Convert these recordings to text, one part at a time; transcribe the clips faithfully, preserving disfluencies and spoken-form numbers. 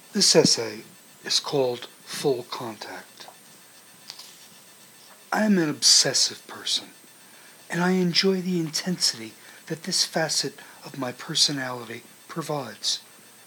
This essay is called Full Contact. I am an obsessive person, and I enjoy the intensity that this facet of my personality provides.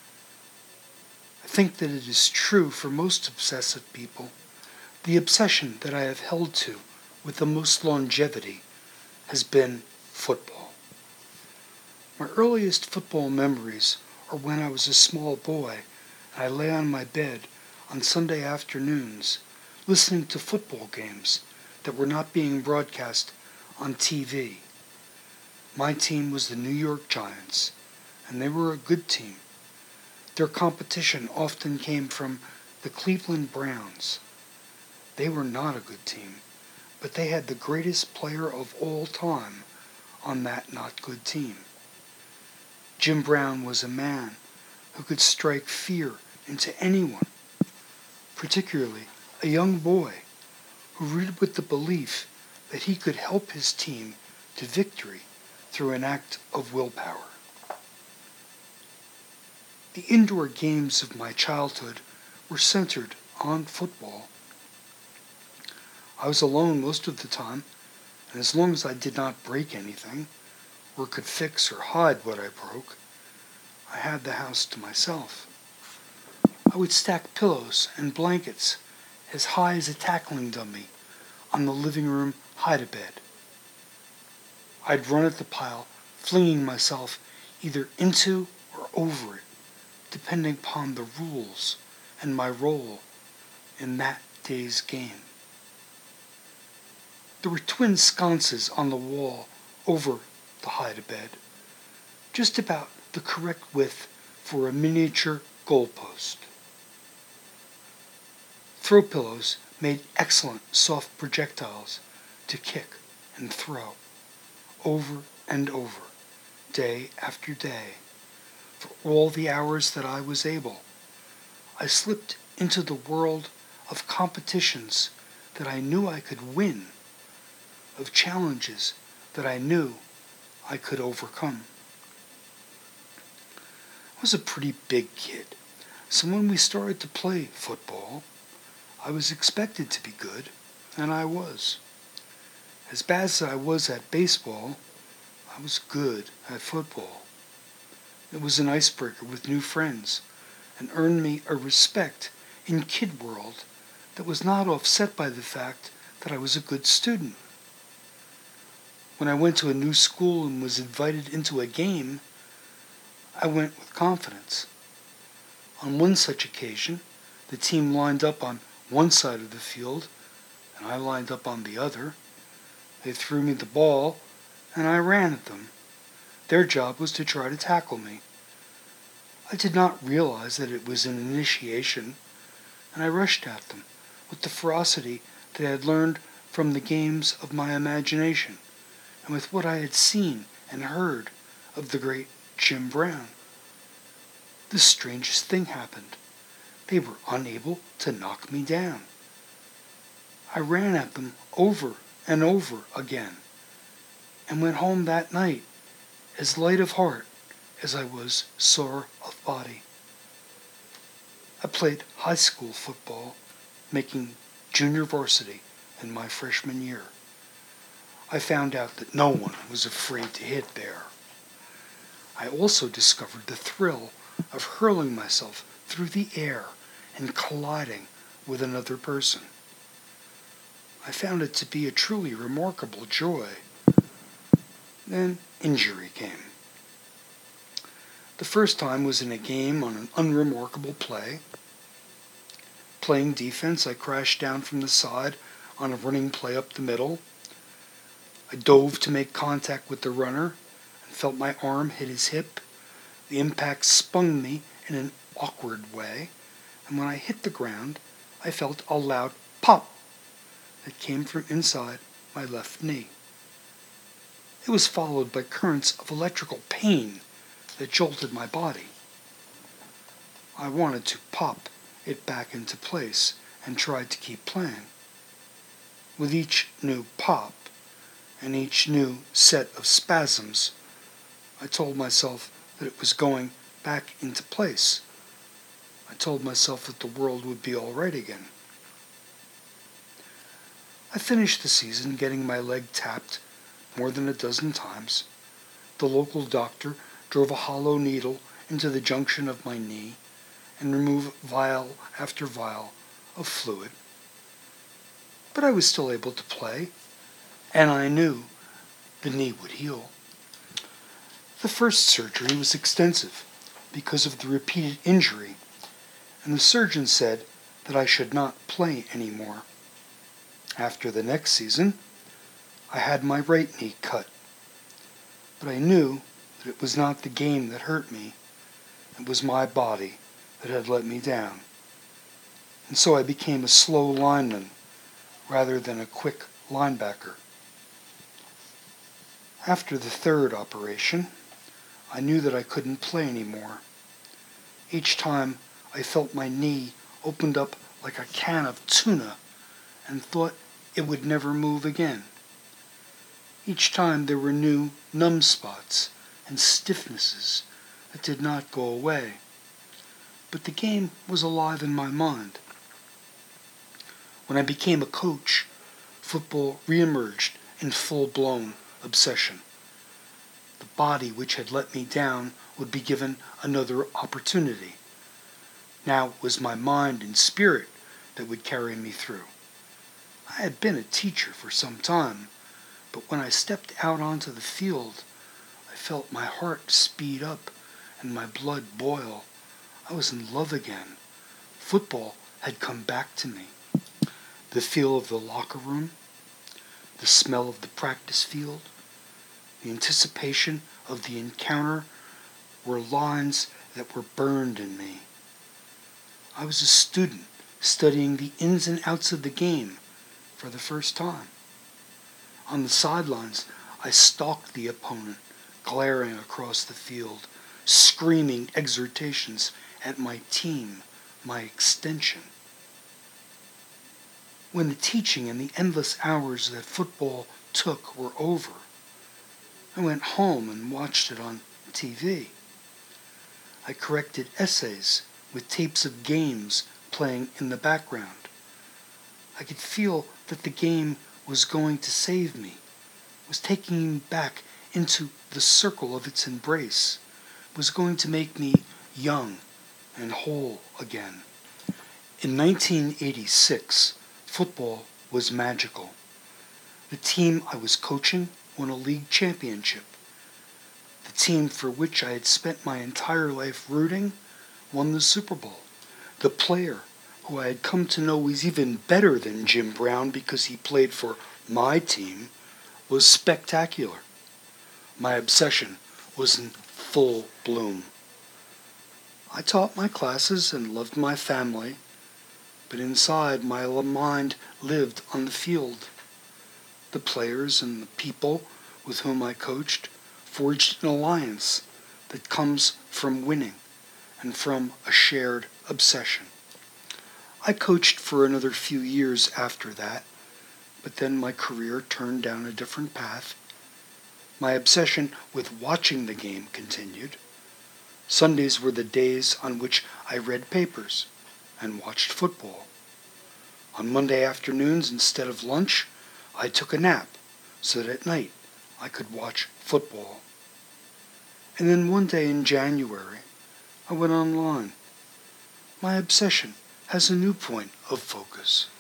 I think that it is true for most obsessive people. The obsession that I have held to with the most longevity has been football. My earliest football memories are when I was a small boy and I lay on my bed on Sunday afternoons listening to football games that were not being broadcast on T V. My team was the New York Giants, and they were a good team. Their competition often came from the Cleveland Browns. They were not a good team, but they had the greatest player of all time on that not good team. Jim Brown was a man who could strike fear into anyone, particularly a young boy who rooted with the belief that he could help his team to victory through an act of willpower. The indoor games of my childhood were centered on football. I was alone most of the time, and as long as I did not break anything, or could fix or hide what I broke, I had the house to myself. I would stack pillows and blankets as high as a tackling dummy on the living room hide-a-bed. I'd run at the pile, flinging myself either into or over it, depending upon the rules and my role in that day's game. There were twin sconces on the wall over the hide-a-bed, just about the correct width for a miniature goalpost. Throw pillows made excellent soft projectiles to kick and throw over and over, day after day, for all the hours that I was able. I slipped into the world of competitions that I knew I could win, of challenges that I knew I could overcome. I was a pretty big kid, so when we started to play football, I was expected to be good, and I was. As bad as I was at baseball, I was good at football. It was an icebreaker with new friends, and earned me a respect in kid world that was not offset by the fact that I was a good student. When I went to a new school and was invited into a game, I went with confidence. On one such occasion, the team lined up on one side of the field, and I lined up on the other. They threw me the ball, and I ran at them. Their job was to try to tackle me. I did not realize that it was an initiation, and I rushed at them with the ferocity that I had learned from the games of my imagination, and with what I had seen and heard of the great Jim Brown. The strangest thing happened. They were unable to knock me down. I ran at them over and over again, and went home that night as light of heart as I was sore of body. I played high school football, making junior varsity in my freshman year. I found out that no one was afraid to hit there. I also discovered the thrill of hurling myself through the air and colliding with another person. I found it to be a truly remarkable joy. Then injury came. The first time was in a game on an unremarkable play. Playing defense, I crashed down from the side on a running play up the middle. I dove to make contact with the runner and felt my arm hit his hip. The impact spun me in an awkward way, and when I hit the ground, I felt a loud pop that came from inside my left knee. It was followed by currents of electrical pain that jolted my body. I wanted to pop it back into place and tried to keep playing. With each new pop and each new set of spasms, I told myself that it was going back into place. I I told myself that the world would be all right again. I finished the season getting my leg tapped more than a dozen times. The local doctor drove a hollow needle into the junction of my knee and removed vial after vial of fluid. But I was still able to play, and I knew the knee would heal. The first surgery was extensive because of the repeated injury, and the surgeon said that I should not play anymore. After the next season, I had my right knee cut, but I knew that it was not the game that hurt me. It was my body that had let me down. And so I became a slow lineman rather than a quick linebacker. After the third operation, I knew that I couldn't play anymore. Each time I felt my knee opened up like a can of tuna and thought it would never move again. Each time there were new numb spots and stiffnesses that did not go away. But the game was alive in my mind. When I became a coach, football reemerged in full-blown obsession. The body which had let me down would be given another opportunity. Now it was my mind and spirit that would carry me through. I had been a teacher for some time, but when I stepped out onto the field, I felt my heart speed up and my blood boil. I was in love again. Football had come back to me. The feel of the locker room, the smell of the practice field, the anticipation of the encounter were lines that were burned in me. I was a student studying the ins and outs of the game for the first time. On the sidelines, I stalked the opponent, glaring across the field, screaming exhortations at my team, my extension. When the teaching and the endless hours that football took were over, I went home and watched it on T V. I corrected essays with tapes of games playing in the background. I could feel that the game was going to save me, was taking me back into the circle of its embrace, was going to make me young and whole again. In nineteen eighty-six, football was magical. The team I was coaching won a league championship. The team for which I had spent my entire life rooting won the Super Bowl. The player who I had come to know was even better than Jim Brown because he played for my team was spectacular. My obsession was in full bloom. I taught my classes and loved my family, but inside my mind lived on the field. The players and the people with whom I coached forged an alliance that comes from winning and from a shared obsession. I coached for another few years after that, but then my career turned down a different path. My obsession with watching the game continued. Sundays were the days on which I read papers and watched football. On Monday afternoons, instead of lunch, I took a nap so that at night I could watch football. And then one day in January, I went online. My obsession has a new point of focus.